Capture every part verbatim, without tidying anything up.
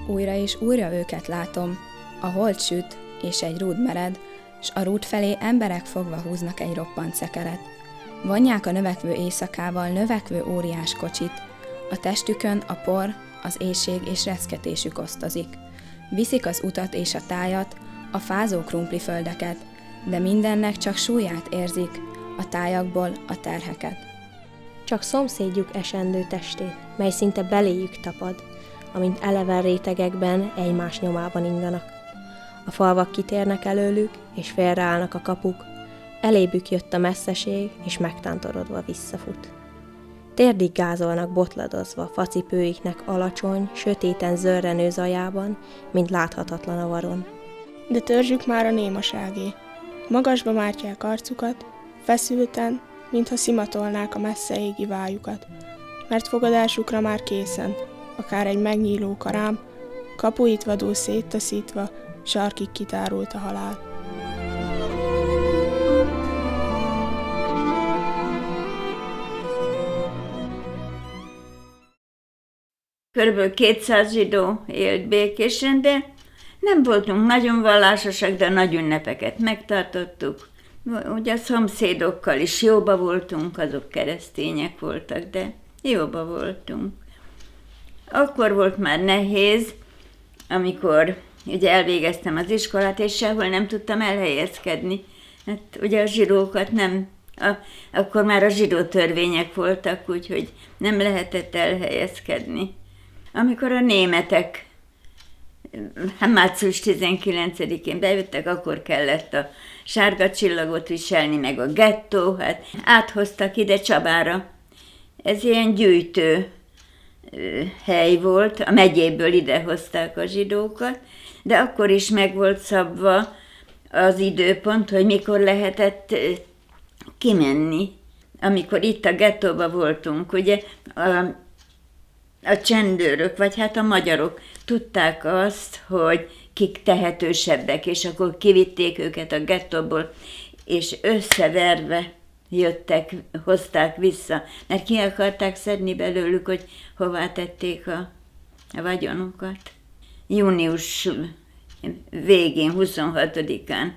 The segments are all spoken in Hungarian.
Újra és újra őket látom, a hold süt, és egy rúd mered, s a rúd felé emberek fogva húznak egy roppant szekeret. Vonják a növekvő éjszakával növekvő óriás kocsit, a testükön a por, az éhség és reszketésük osztozik. Viszik az utat és a tájat, a fázó krumpliföldeket, de mindennek csak súlyát érzik, a tájakból a terheket. Csak szomszédjuk esendő testét, mely szinte beléjük tapad, amint eleven rétegekben egymás nyomában inganak. A falvak kitérnek előlük, és félreállnak a kapuk, elébük jött a messzeség, és megtántorodva visszafut. Térdig gázolnak botladozva facipőiknek alacsony, sötéten zörrenő zajában, mint láthatatlan a varon. De törzsük már a némaságé. Magasba mártják arcukat, feszülten, mintha szimatolnák a messze égi vájukat, mert fogadásukra már készen, akár egy megnyíló karám, kapuit vadul széttaszítva, sarkig kitárult a halál. Körülbelül kétszáz zsidó élt békésen, de nem voltunk nagyon vallásosak, de nagy ünnepeket megtartottuk. Ugye a szomszédokkal is jóba voltunk, azok keresztények voltak, de jóba voltunk. Akkor volt már nehéz, amikor ugye elvégeztem az iskolát, és sehol nem tudtam elhelyezkedni. Hát ugye a zsidókat nem, a, akkor már a zsidó törvények voltak, úgyhogy nem lehetett elhelyezkedni. Amikor a németek hát március tizenkilencedikén bejöttek, akkor kellett a sárga csillagot viselni, meg a gettó, hát áthoztak ide Csabára. Ez ilyen gyűjtő hely volt, a megyéből idehozták a zsidókat, de akkor is meg volt szabva az időpont, hogy mikor lehetett kimenni. Amikor itt a gettóba voltunk, ugye a, a csendőrök, vagy hát a magyarok tudták azt, hogy kik tehetősebbek, és akkor kivitték őket a gettóból, és összeverve jöttek, hozták vissza, mert ki akarták szedni belőlük, hogy hová tették a, a vagyonukat. Június végén, huszonhatodikán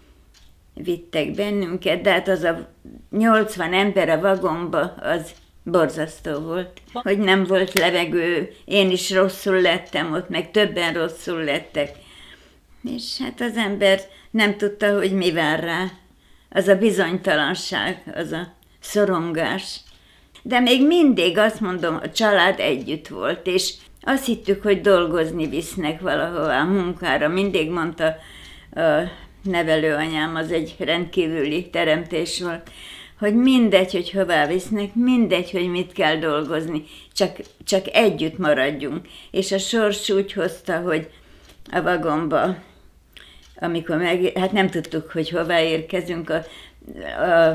vittek bennünket, de hát az a nyolcvan ember a vagomba, az borzasztó volt, hogy nem volt levegő, én is rosszul lettem ott, meg többen rosszul lettek. És hát az ember nem tudta, hogy mi vár rá. Az a bizonytalanság, az a szorongás. De még mindig azt mondom, a család együtt volt, és azt hittük, hogy dolgozni visznek valahová munkára. Mindig mondta a nevelőanyám, az egy rendkívüli teremtés volt, hogy mindegy, hogy hová visznek, mindegy, hogy mit kell dolgozni, csak, csak együtt maradjunk. És a sors úgy hozta, hogy a vagomba, amikor meg, hát nem tudtuk, hogy hová érkezünk, a, a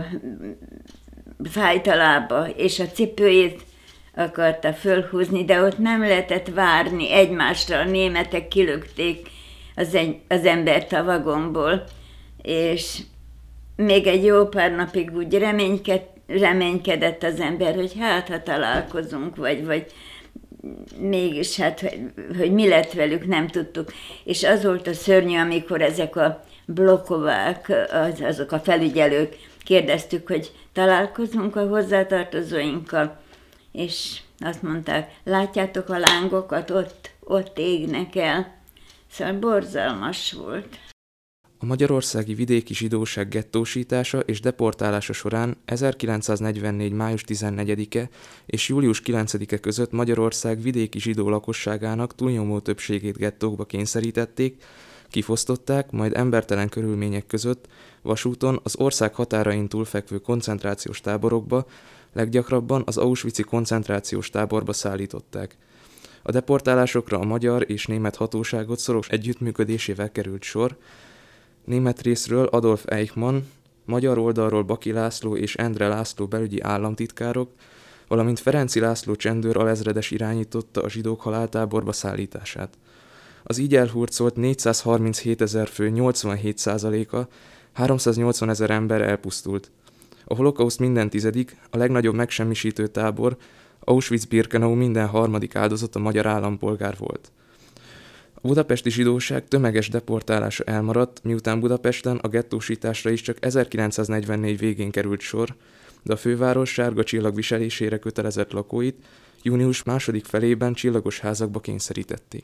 fájtalába, és a cipőjét akarta fölhúzni, de ott nem lehetett várni egymásra, a németek kilökték az, egy, az embert a vagomból, és még egy jó pár napig úgy reményked, reménykedett az ember, hogy hát, ha találkozunk, vagy, vagy mégis hát, hogy, hogy mi lett velük, nem tudtuk. És az volt a szörnyű, amikor ezek a blokkovák, az, azok a felügyelők, kérdeztük, hogy találkozunk a hozzátartozóinkkal, és azt mondták, látjátok a lángokat, ott, ott égnek el. Szóval borzalmas volt. A magyarországi vidéki zsidóság gettósítása és deportálása során ezerkilencszáznegyvennégy. május tizennegyedike és július kilencedike között Magyarország vidéki zsidó lakosságának túlnyomó többségét gettókba kényszerítették, kifosztották, majd embertelen körülmények között vasúton az ország határain túlfekvő koncentrációs táborokba, leggyakrabban az auschwitzi koncentrációs táborba szállították. A deportálásokra a magyar és német hatóságot szoros együttműködésével került sor. Német részről Adolf Eichmann, magyar oldalról Baki László és Endre László belügyi államtitkárok, valamint Ferenczy László csendőr alezredes irányította a zsidók haláltáborba szállítását. Az így elhurcolt négyszázharminchétezer fő nyolcvanhét százaléka, háromszáznyolcvanezer ember elpusztult. A holokauszt minden tizedik, a legnagyobb megsemmisítő tábor, Auschwitz-Birkenau minden harmadik áldozata magyar állampolgár volt. A budapesti zsidóság tömeges deportálása elmaradt, miután Budapesten a gettósításra is csak ezerkilencszáznegyvennégy végén került sor, de a főváros sárga csillag viselésére kötelezett lakóit június második felében csillagos házakba kényszerítették.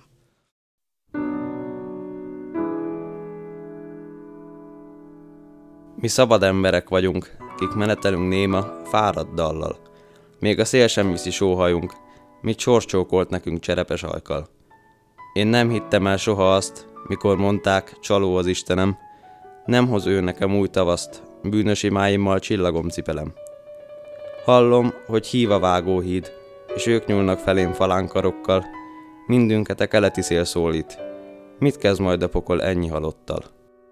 Mi szabad emberek vagyunk, kik menetelünk néma, fáradt dallal. Még a szél sem viszi sóhajunk, mit sorscsókolt nekünk cserepes ajkal. Én nem hittem el soha azt, mikor mondták, csaló az Istenem, nem hoz ő nekem új tavaszt, bűnös imáimmal csillagom cipelem. Hallom, hogy hív a vágóhíd, és ők nyúlnak felém falánkarokkal, mindünket a keleti szél szólít. Mit kezd majd a pokol ennyi halottal?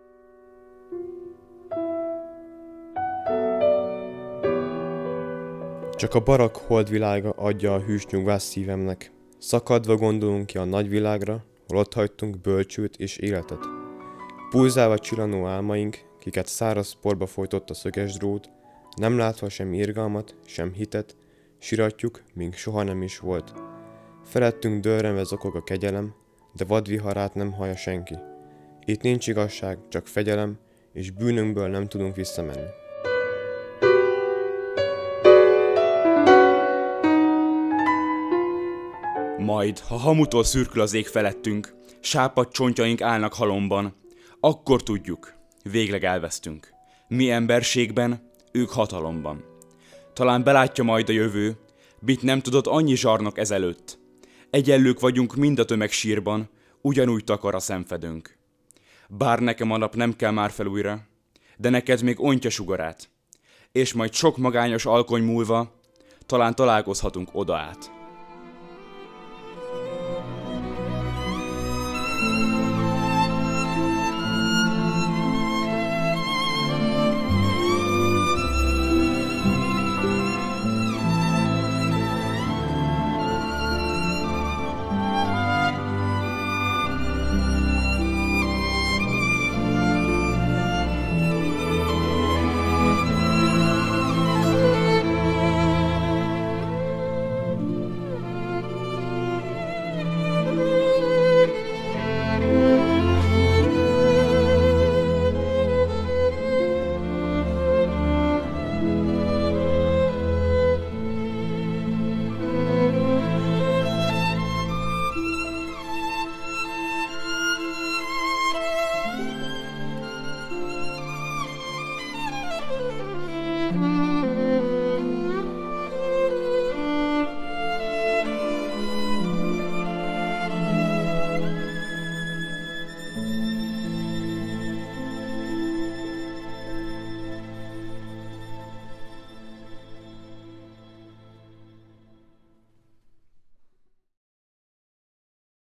Csak a barak holdvilága adja a hűs nyugvást szívemnek. Szakadva gondolunk ki a nagyvilágra, hol ott hagytunk bölcsőt és életet. Pulzálva csillanó álmaink, kiket száraz porba folytott a szöges drót, nem látva sem irgalmat, sem hitet, siratjuk, míg soha nem is volt. Felettünk dörrenve zokog a kegyelem, de vadviharát nem hallja senki. Itt nincs igazság, csak fegyelem, és bűnünkből nem tudunk visszamenni. Majd, ha hamutól szürkül az ég felettünk, sápadt csontjaink állnak halomban, akkor tudjuk, végleg elvesztünk. Mi emberségben, ők hatalomban. Talán belátja majd a jövő, mit nem tudott annyi zsarnok ezelőtt. Egyenlők vagyunk mind a tömeg sírban, ugyanúgy takar a szemfedőnk. Bár nekem a nap nem kell már fel újra, de neked még ontja sugarát. És majd sok magányos alkony múlva, talán találkozhatunk oda át.